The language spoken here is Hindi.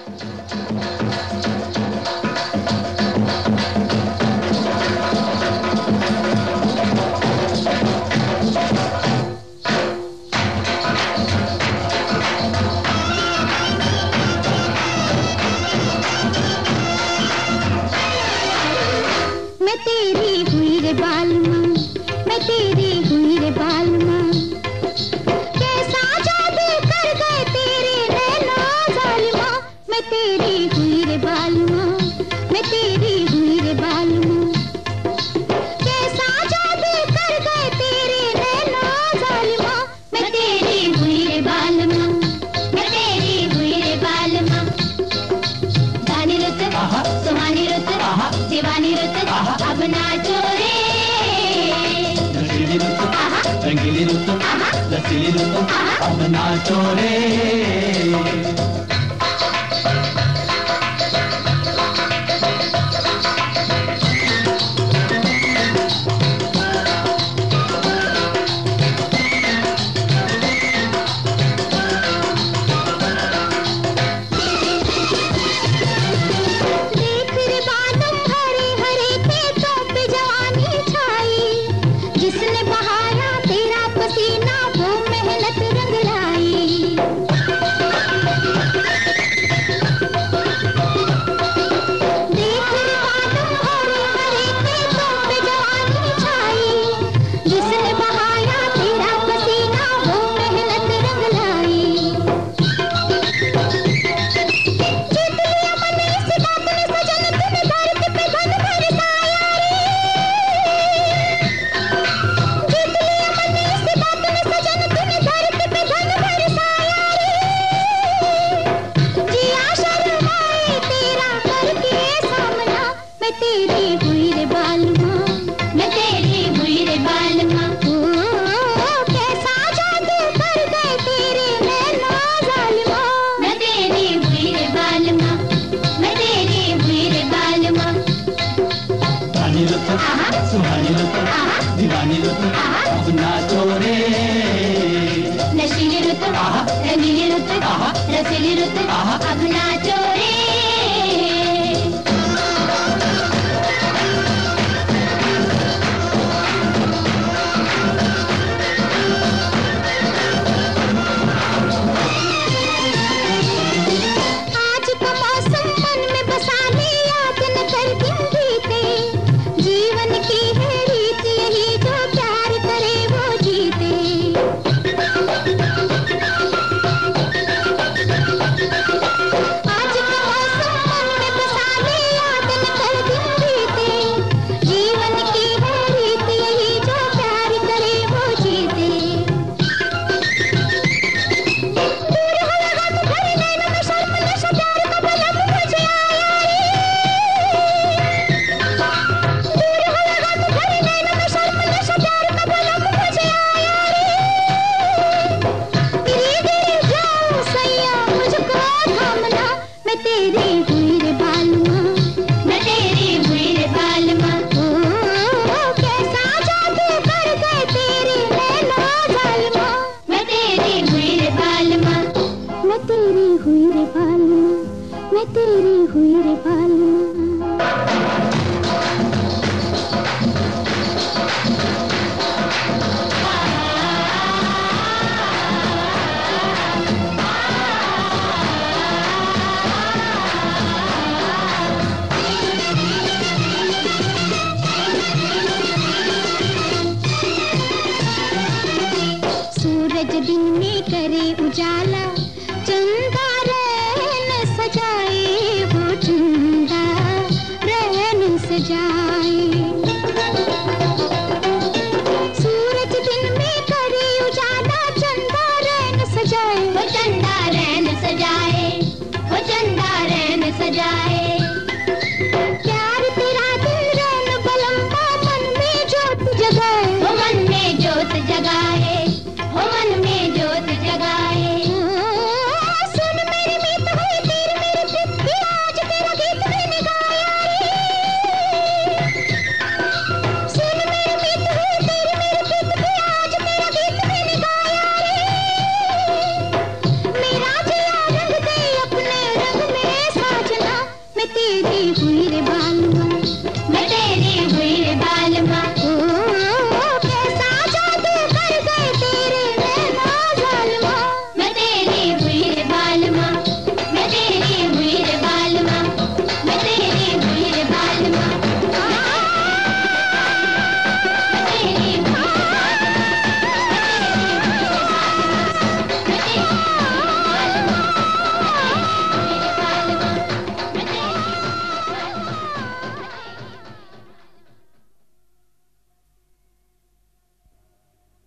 मैं तेरी हुई रे बालमा, मैं तेरी हुई रे बालमा, कैसा जादू कर गए तेरे नैना जालिमा। मैं तेरी हुई रे बालमा, मैं तेरी हुई रे बालमा, कैसा जादू कर गए तेरे नैना जालिमा। मैं तेरी हुई रे बालमा, मैं तेरी हुई रे बालमा, गानी रुत सुहानी रुत दीवानी रुत अब नाचो रे। नशीली रुत रंगीली रुत लसीली रुत अब नाचो रे। सुहानी रुत दीवानी रुत अब नाचो रे। नशीली रुत रंगीली रुत रसीली रुत अब नाचो रे। आज का मौसम मन में बसा ले, याद न कर दिन बीते, जीवन की है रीत यही जो प्यार करे वो जीते। आज का मौसम मन में बसा ले, याद न कर दिन बीते, जीवन की है रीत यही जो प्यार करे वो जीते। दूर हो लगा तो भरे नैनों में शर्म नशा प्यार का बलम मुझे आया रे। दूर हो लगा तो भरे नैनों में शर्म नशा प्यार का बलम मुझे आया रे। गिरी गिरी जाऊं सैया मुझको थामना, मैं तेरी हुई रे बालमा, मैं तेरी हुई रे बालमा। ओ कैसा जादू कर गए तेरे नैना जालिमा। मैं तेरी हुई रे बालमा, मैं तेरी हुई रे बालमा, मैं तेरी हुई रे बालमा।